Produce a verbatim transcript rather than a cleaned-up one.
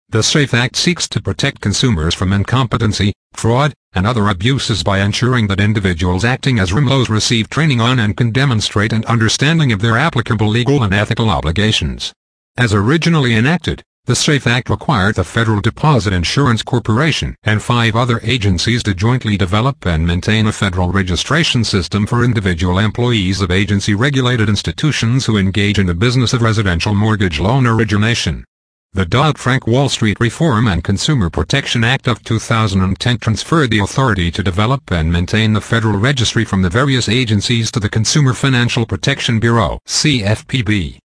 The SAFE Act seeks to protect consumers from incompetency, fraud, and other abuses by ensuring that individuals acting as R M L Os receive training on and can demonstrate an understanding of their applicable legal and ethical obligations. As originally enacted, the SAFE Act required the Federal Deposit Insurance Corporation and five other agencies to jointly develop and maintain a federal registration system for individual employees of agency-regulated institutions who engage in the business of residential mortgage loan origination. The Dodd-Frank Wall Street Reform and Consumer Protection Act of two thousand ten transferred the authority to develop and maintain the Federal Registry from the various agencies to the Consumer Financial Protection Bureau (C F P B).